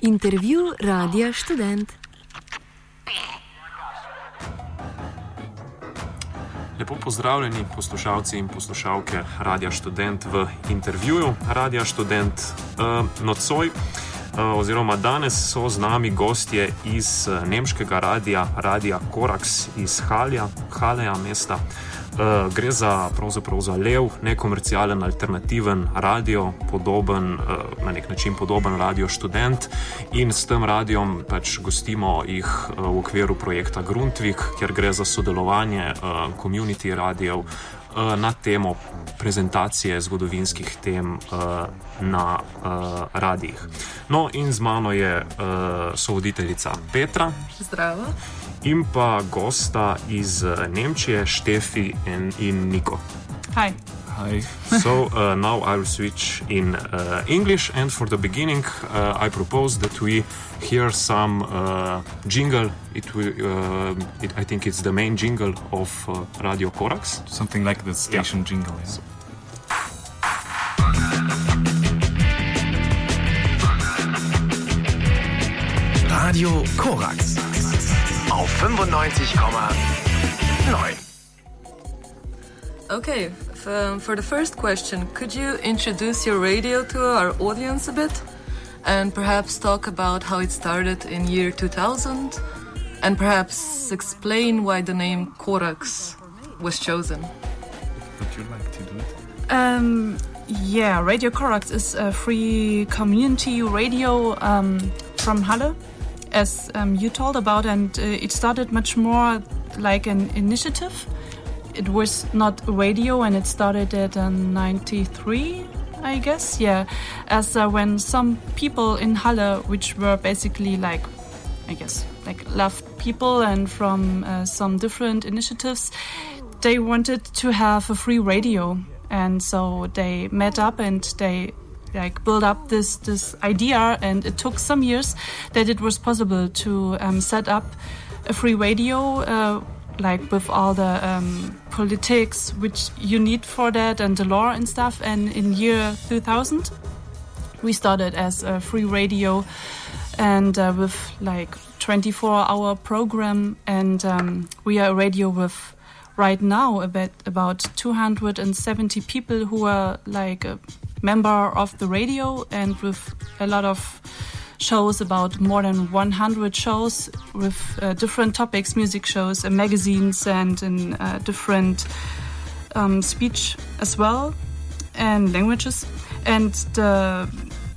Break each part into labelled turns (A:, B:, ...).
A: Intervju Radia Študent.
B: Lepo pozdravljeni poslušalci in poslušalke Radia Študent v intervjuju Radia Študent. Nocoj oziroma danes so z nami gostje iz nemškega radia Korax iz Halleja mesta. Gre pravzaprav za lev, nekomercialen, alternativen radio, na nek način podoben Radio Študent, in s tem radiom pač gostimo jih v okviru projekta Grundtvig, kjer gre za sodelovanje community radijev na temo prezentacije zgodovinskih tem na radijih. No, in z mano je sovoditeljica Petra.
C: Zdravo.
B: In pa gosta iz Nemčije, Štefi in Niko.
C: Hi.
D: Hi.
B: So now I will switch in English, and for the beginning I propose that we hear some jingle. I think it's the main jingle of Radio Korax.
D: Something like the station jingle. Yeah.
E: Radio Korax auf 95,9.
C: Okay, for the first question, could you introduce your radio to our audience a bit? And perhaps talk about how it started in year 2000? And perhaps explain why the name Korax was chosen?
D: Would you like to do it?
F: Yeah, Radio Korax is a free community radio from Halle, as you told about, and it started much more like an initiative. It was not radio, and it started in 93, I guess, yeah, as when some people in Halle, which were basically like left people and from some different initiatives, they wanted to have a free radio, and so they met up and they build up this idea, and it took some years that it was possible to set up a free radio, with all the politics which you need for that and the law and stuff. And in year 2000, we started as a free radio, and with 24-hour program, and we are a radio with right now about 270 people who are a member of the radio, and with a lot of shows, about more than 100 shows with different topics, music shows and magazines, and in different speech as well and languages. And the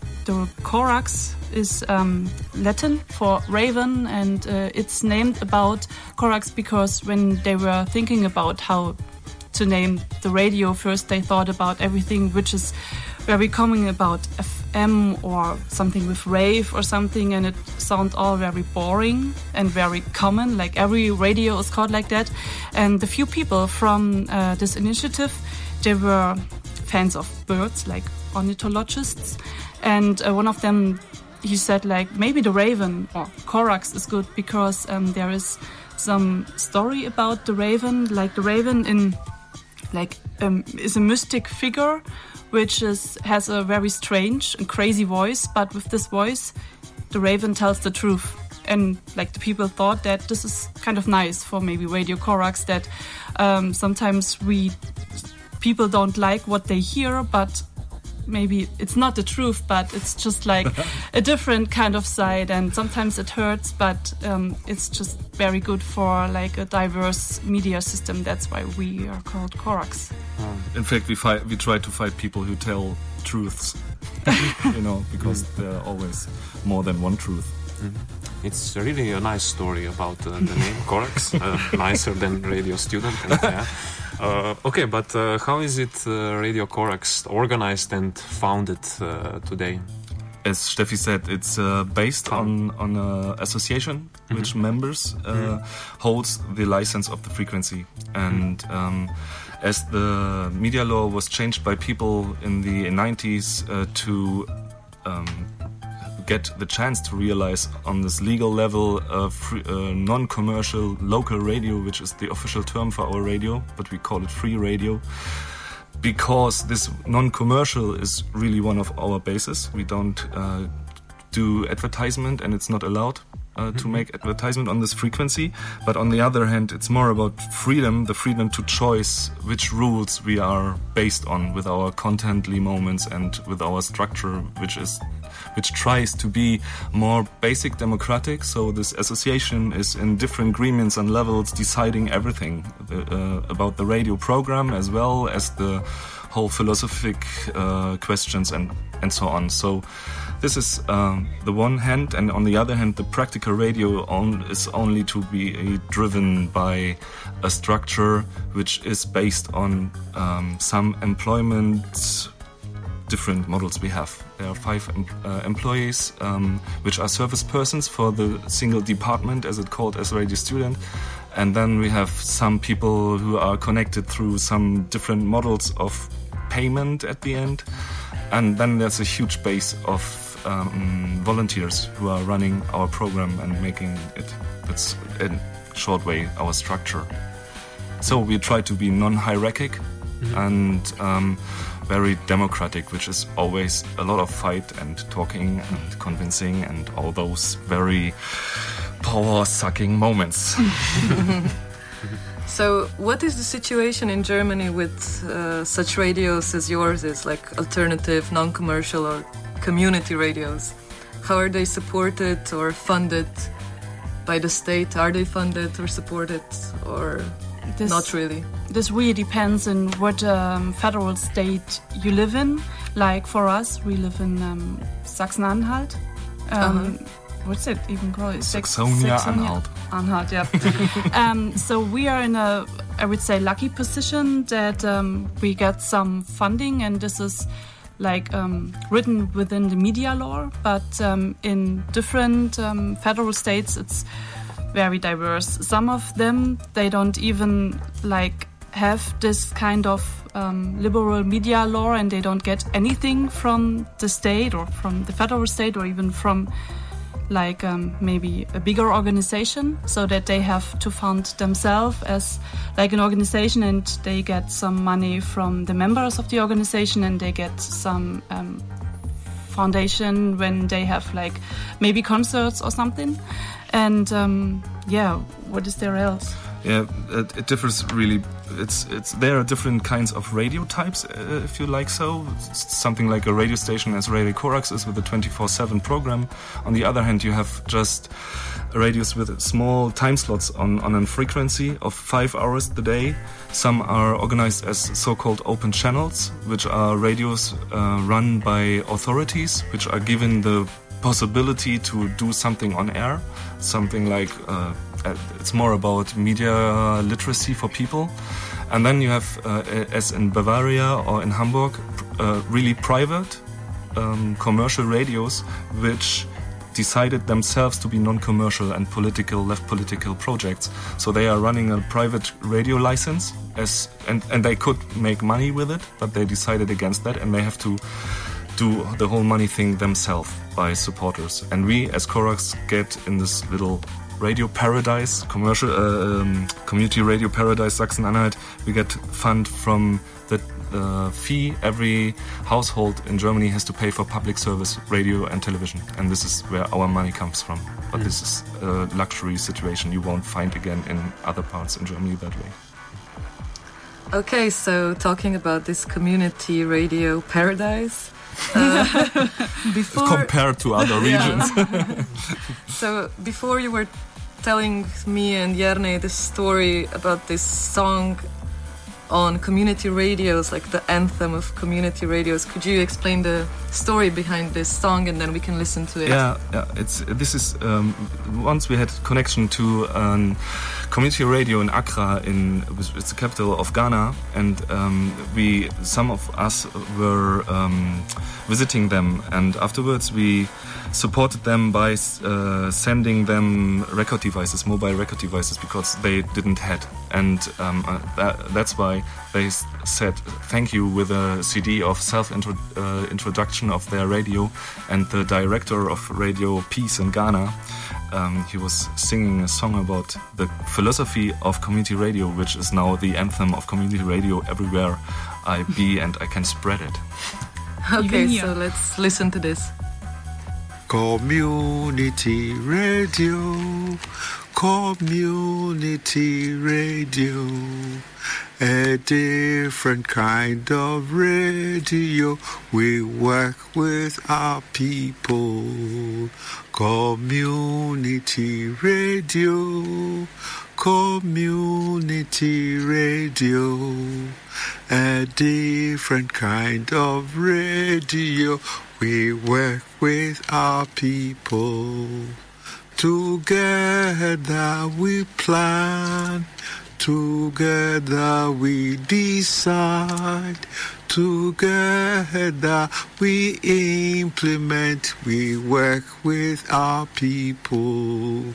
F: Korax is Latin for raven, and it's named about Korax because when they were thinking about how to name the radio, first they thought about everything which is very common, about FM or something with rave or something, and it sounds all very boring and very common, like every radio is called like that. And the few people from this initiative, they were fans of birds, like ornithologists, and one of them, he said maybe the raven or Korax is good because there is some story about the raven, the raven in is a mystic figure which has a very strange and crazy voice, but with this voice the raven tells the truth. And the people thought that this is kind of nice for maybe Radio Korax, that sometimes people don't like what they hear, but maybe it's not the truth, but it's just a different kind of side, and sometimes it hurts, but it's just very good for a diverse media system. That's why we are called Korax.
D: In fact, we try to fight people who tell truths, because there are always more than one truth.
B: Mm-hmm. It's really a nice story about the name Korax, nicer than Radio Student. Okay, but how is it Radio Korax organized and founded today?
D: As Steffi said, it's based on an association which members holds the license of the frequency. And as the media law was changed by people in the 90s to get the chance to realize on this legal level non-commercial local radio, which is the official term for our radio, but we call it free radio, because this non-commercial is really one of our bases. We don't do advertisement, and it's not allowed to make advertisement on this frequency. But on the other hand, it's more about freedom, the freedom to choose which rules we are based on with our contently moments and with our structure, which tries to be more basic democratic. So this association is in different agreements and levels deciding everything about the radio program as well as the whole philosophic questions and so on. So this is the one hand, and on the other hand, the practical radio is only to be driven by a structure which is based on some employment different models we have. There are 5 employees, which are service persons for the single department, as it's called, as Radio Student. And then we have some people who are connected through some different models of payment at the end. And then there's a huge base of volunteers who are running our program and making it, that's in short way, our structure. So we try to be non-hierarchic and very democratic, which is always a lot of fight and talking and convincing and all those very power-sucking moments.
C: So what is the situation in Germany with such radios as yours is, like alternative, non-commercial or community radios? How are they supported or funded by the state? Are they funded or supported or not really?
F: This really depends on what federal state you live in. Like for us, we live in Sachsen-Anhalt. What's it even called?
D: Saxonia-Anhalt.
F: Anhalt, yeah. So we are in a, I would say, lucky position that we get some funding, and this is like written within the media law, but in different federal states it's very diverse. Some of them, they don't even like have this kind of liberal media law, and they don't get anything from the state or from the federal state or even from like maybe a bigger organization, so that they have to fund themselves as like an organization, and they get some money from the members of the organization, and they get some foundation when they have like maybe concerts or something. And what is there else?
D: Yeah, it differs really. There are different kinds of radio types, if you like so. Something like a radio station as Radio Corax is with a 24/7 program. On the other hand, you have just radios with small time slots on a frequency of 5 hours a day. Some are organized as so-called open channels, which are radios run by authorities, which are given the possibility to do something on air, something like it's more about media literacy for people. And then you have, as in Bavaria or in Hamburg, really private commercial radios which decided themselves to be non-commercial and left political projects. So they are running a private radio license and they could make money with it, but they decided against that, and they have to do the whole money thing themselves by supporters. And we as Corax get in this little radio paradise, commercial community radio paradise, Sachsen-Anhalt. We get fund from the fee every household in Germany has to pay for public service radio and television, and this is where our money comes from. But this is a luxury situation you won't find again in other parts in Germany that way.
C: Okay, so talking about this community radio paradise, before
D: compared to other regions.
C: So before you were telling me and Jerne this story about this song on community radios, like the anthem of community radios. Could you explain the story behind this song, and then we can listen to it?
D: Yeah. This is once we had connection to community radio in Accra, it's the capital of Ghana, and some of us were visiting them, and afterwards we supported them by sending them record devices, mobile record devices, because they didn't have. And that's why they said thank you with a CD of self-introduction of their radio. And the director of Radio Peace in Ghana, he was singing a song about the philosophy of community radio, which is now the anthem of community radio everywhere I be, and I can spread it.
C: Okay, so let's listen to this.
G: Community radio, community radio, a different kind of radio. We work with our people. Community radio, community radio, a different kind of radio. We work with our people. Together we plan, together we decide, together we implement, we work with our people.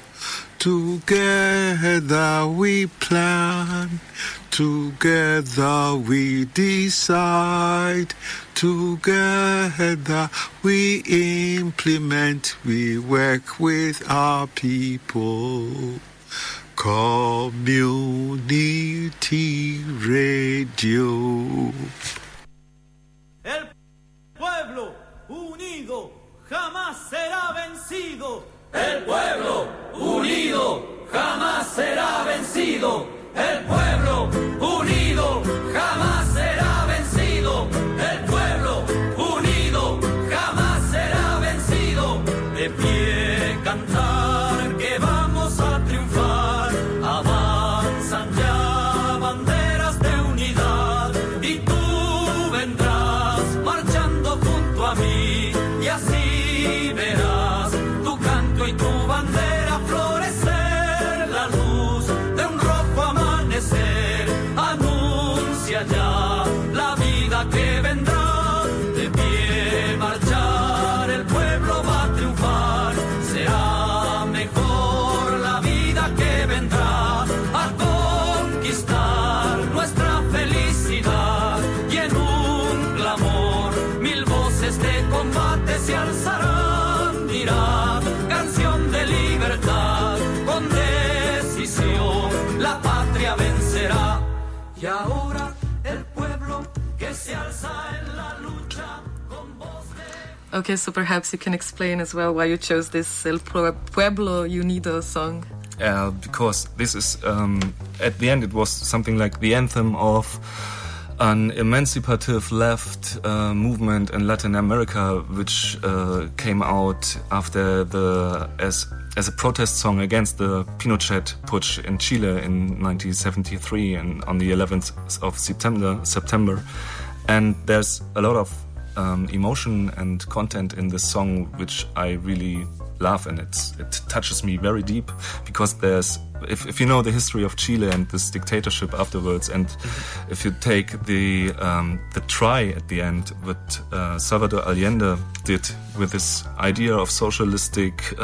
G: Together we plan, together we decide, together we implement, we work with our people. Community Radio.
H: El pueblo unido jamás será vencido. El pueblo unido jamás será vencido. El pueblo unido jamás será vencido. El pueblo unido jamás será vencido. De pie cantar que vamos a triunfar. Avanzan ya banderas de unidad y tú vendrás marchando junto a mí y así verás tu canto y tu bandera florecer. La luz de un rojo amanecer anuncia ya la vida que vendrá. De pie marchar el pueblo va a triunfar. Será mejor la vida que vendrá a conquistar nuestra felicidad. Y en un clamor mil voces de combate se alzarán. Dirán canción de libertad con decisión la patria vencerá. Y ahora el pueblo que se alza en la lucha con voz de...
C: Okay, so perhaps you can explain as well why you chose this El Pueblo Unido song.
D: Because this is, at the end, it was something like the anthem of an emancipative left movement in Latin America, which came out after as a protest song against the Pinochet putsch in Chile in 1973 and on the 11th of September. And there's a lot of emotion and content in this song which I really love, and it touches me very deep, because there's, if you know the history of Chile and this dictatorship afterwards, and if you take the try at the end what Salvador Allende did with this idea of socialistic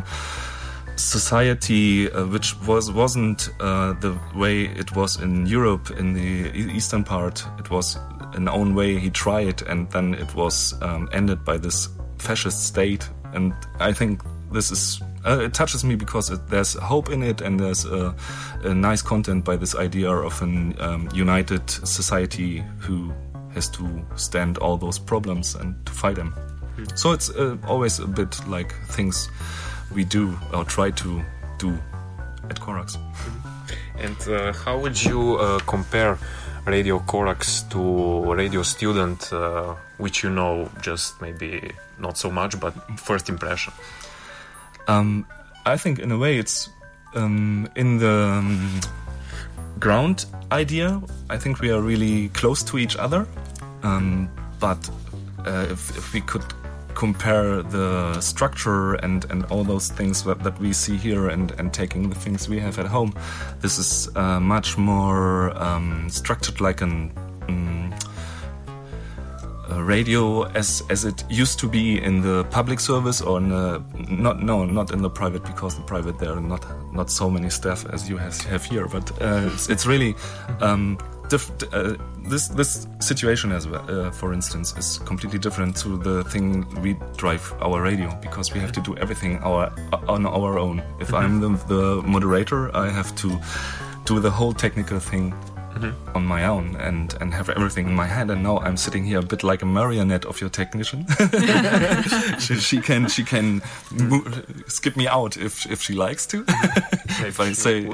D: society, which wasn't the way it was in Europe in the eastern part. It was an own way he tried, and then it was ended by this fascist state. And I think this is it touches me because there's hope in it, and there's a nice content by this idea of an united society who has to stand all those problems and to fight them. So it's always a bit like things we do or try to do at Corax.
B: And how would you compare Radio Corax to Radio Student, which you know just maybe not so much, but first impression?
D: I think in a way it's in the ground idea. I think we are really close to each other, but if we could compare the structure and all those things that we see here and taking the things we have at home, this is much more structured like a radio as it used to be in the public service, or not in the private, because the private there are not so many staff as you have here, but it's really this situation as well, for instance, is completely different to the thing we drive our radio, because we have to do everything on our own. If I'm the moderator, I have to do the whole technical thing on my own and have everything in my hand. And now I'm sitting here a bit like a marionette of your technician. she can skip me out if she likes to. If I say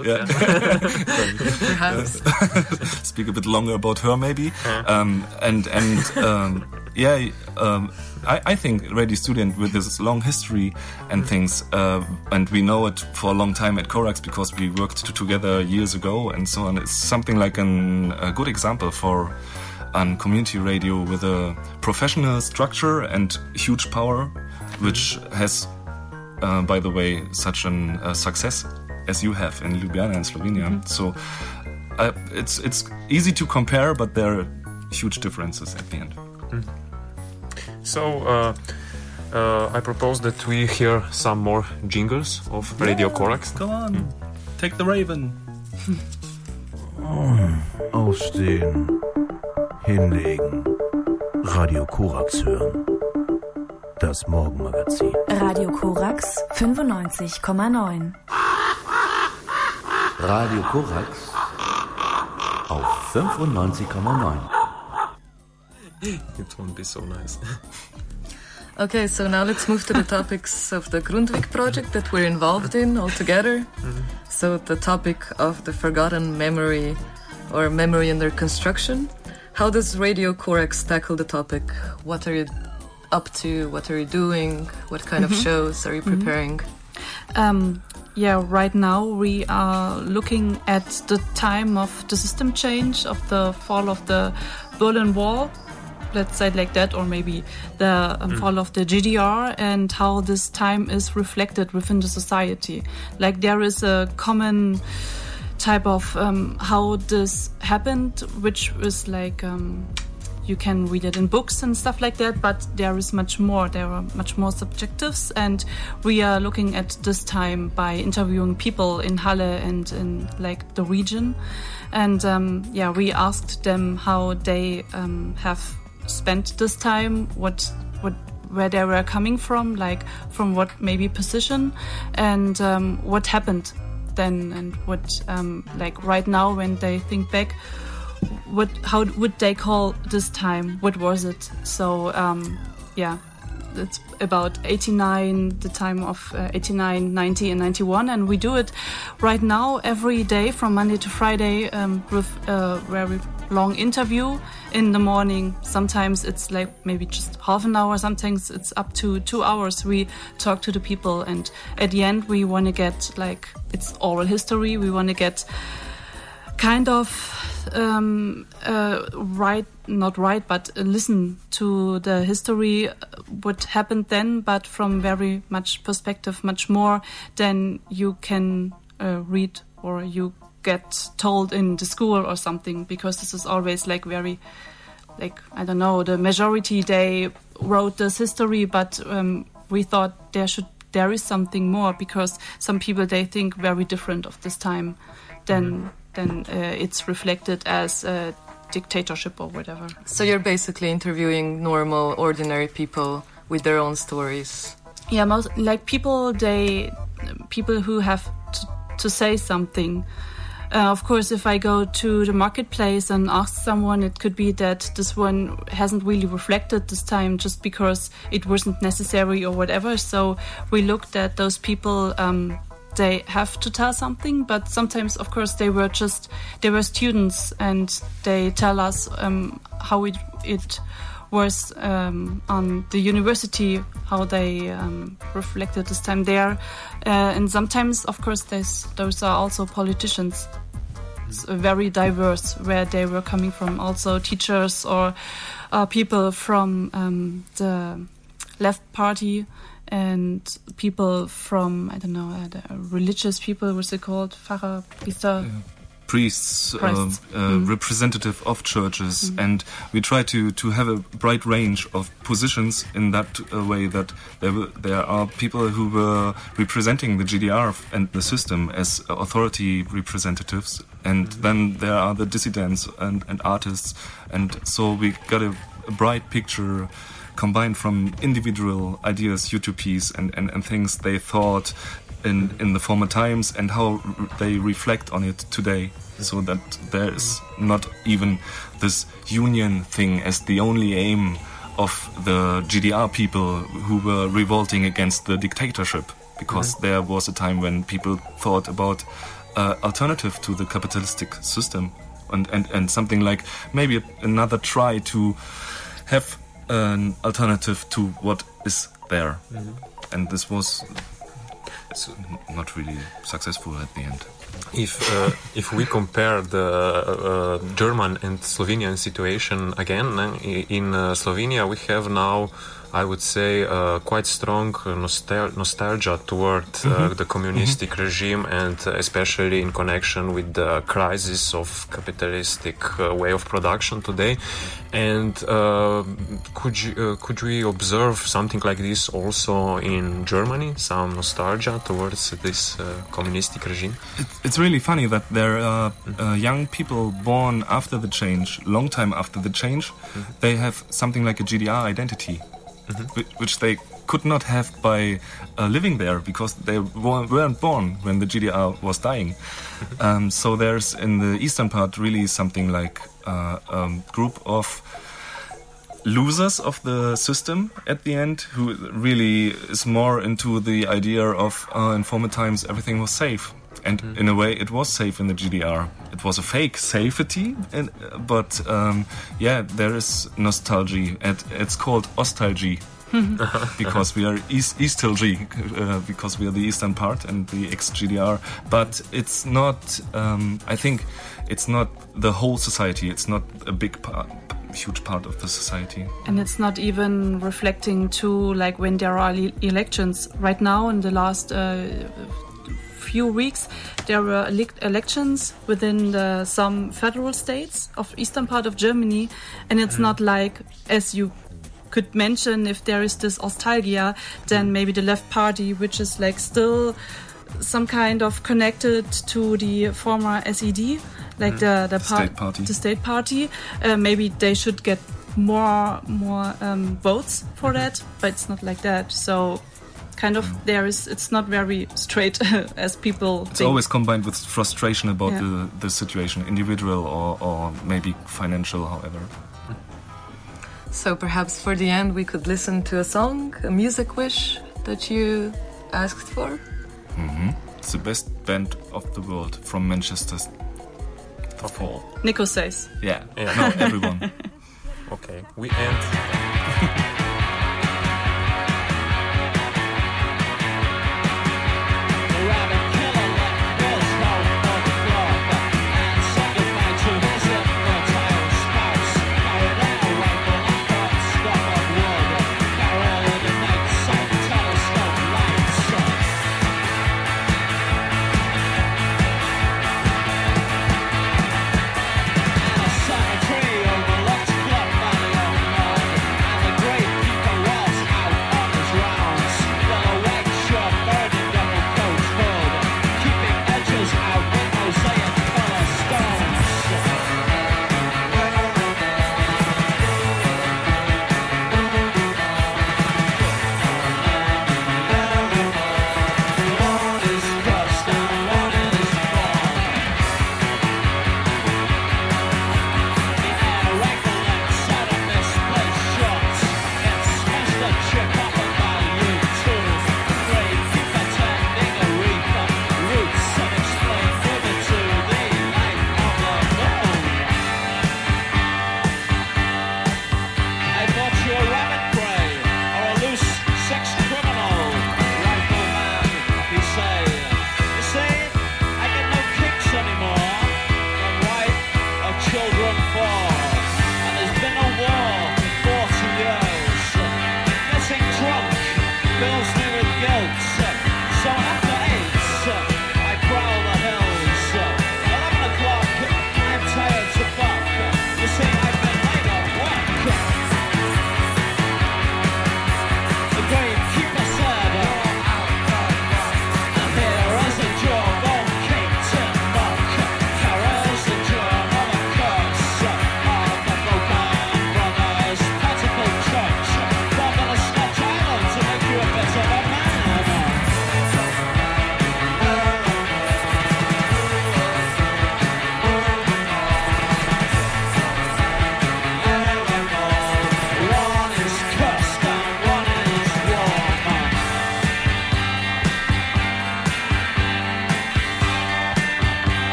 D: speak a bit longer about her maybe. I think Radio Student, with this long history and things, and we know it for a long time at Corax because we worked together years ago and so on. It's something like a good example for a community radio with a professional structure and huge power, which has, by the way, such a success as you have in Ljubljana in Slovenia. So it's easy to compare, but there are huge differences at the end.
B: So I propose that we hear some more jingles of Radio Corax.
D: Come on, take the Raven.
I: Aufstehen, hinlegen, Radio Corax hören. Das Morgenmagazin.
A: Radio Corax 95,9.
I: Radio Corax auf 95,9.
B: It won't be so nice.
C: Okay, so now let's move to the topics of the Grundtvig project that we're involved in all together. So the topic of the forgotten memory or memory and their construction. How does Radio Corax tackle the topic? What are you up to? What are you doing? What kind of shows are you preparing?
F: Right now we are looking at the time of the system change, of the fall of the Berlin Wall, let's say it like that, or maybe the fall of the GDR, and how this time is reflected within the society. Like there is a common type of how this happened, which is like you can read it in books and stuff like that, but there is much more. There are much more subjectives, and we are looking at this time by interviewing people in Halle and in like the region. And we asked them how they have spent this time, where they were coming from, like from what maybe position, and what happened then, and what like right now when they think back, how would they call this time? What was it? So it's about 89, the time of 89, 90 and 91, and we do it right now every day from Monday to Friday with a very long interview in the morning. Sometimes it's like maybe just half an hour, sometimes it's up to 2 hours. We talk to the people, and at the end we want to get, like, it's oral history, we want to get kind of listen to the history, what happened then, but from very much perspective, much more than you can read or you get told in the school or something, because this is always like very, like, I don't know, the majority, they wrote this history, but we thought there is something more, because some people, they think very different of this time than it's reflected as a dictatorship or whatever.
C: So you're basically interviewing normal, ordinary people with their own stories.
F: Yeah, most like people who have to say something. Of course, if I go to the marketplace and ask someone, it could be that this one hasn't really reflected this time just because it wasn't necessary or whatever. So we looked at those people. They have to tell something, but sometimes, of course, they were students, and they tell us how it was on the university, how they reflected this time there, and sometimes, of course, those are also politicians. It's very diverse where they were coming from. Also, teachers or people from the left party. And people from, I don't know, the religious people, what's it called? Pfarrer, Priester?
D: Priests, representative of churches. And we try to have a bright range of positions in that way, that there are people who were representing the GDR and the system as authority representatives. And then there are the dissidents and artists. And so we got a bright picture combined from individual ideas, utopias, and things they thought in the former times, and how they reflect on it today. So that there is not even this union thing as the only aim of the GDR people who were revolting against the dictatorship, because there was a time when people thought about alternative to the capitalistic system, and something like maybe another try to have an alternative to what is there. And this was not really successful at the end.
B: If we compare the German and Slovenian situation again, in Slovenia we have now, I would say, quite strong nostalgia toward the communistic regime, and especially in connection with the crisis of capitalistic way of production today. And could we observe something like this also in Germany? Some nostalgia towards this communistic regime?
D: It's really funny that there are young people born after the change, long time after the change. They have something like a GDR identity, which they could not have by living there, because they weren't born when the GDR was dying. So there's in the eastern part really something like a group of losers of the system at the end, who really is more into the idea of in former times everything was safe. And in a way it was safe in the GDR. It was a fake safety, but there is nostalgia. It's called Ostalgie. Because we are Eastalgie, because we are the eastern part and the ex-GDR. But it's not, I think, it's not the whole society. It's not a huge part of the society.
F: And it's not even reflecting to like when there are elections. Right now, in the last few weeks, there were elections within some federal states of eastern part of Germany, and it's not like, as you could mention, if there is this nostalgia, then maybe the left party, which is like still some kind of connected to the former SED, like the state party, maybe they should get more votes for that, but it's not like that. So kind of it's not very straight as people think.
D: It's always combined with frustration about the situation, individual or maybe financial, however.
C: So perhaps for the end we could listen to a song, a music wish that you asked for.
D: It's the best band of the world from Manchester.
F: Okay. Nico says.
D: Yeah. No, everyone.
B: Okay, we end.
H: Great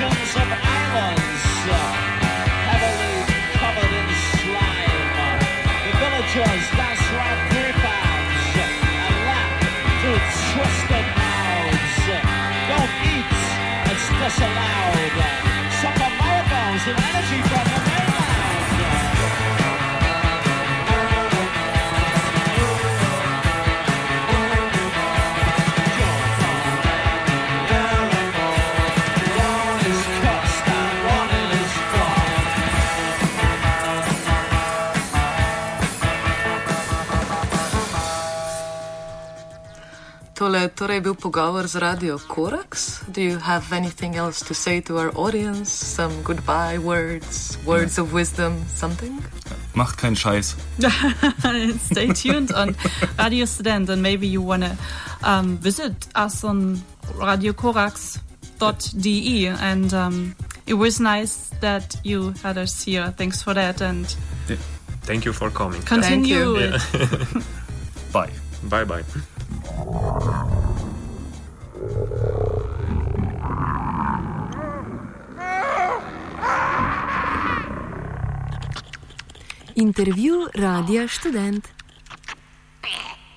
H: Thousands of islands heavily covered in slime. The villagers dance like creepers and laugh through twisted mouths. Don't eat, it's disallowed. Suffer miracles and energy from the mainland.
C: Tole torej bil pogovor z Radio Korax. Do you have anything else to say to our audience? Some goodbye words, words of wisdom, something?
D: Macht keinen Scheiß.
F: Stay tuned on Radio Student, and maybe you want to visit us on radiokorax.de. And it was nice that you had us here. Thanks for that. And
B: Thank you for coming.
F: continue.
C: Thank you.
D: Bye.
B: Bye-bye.
A: Intervju Radia Študent.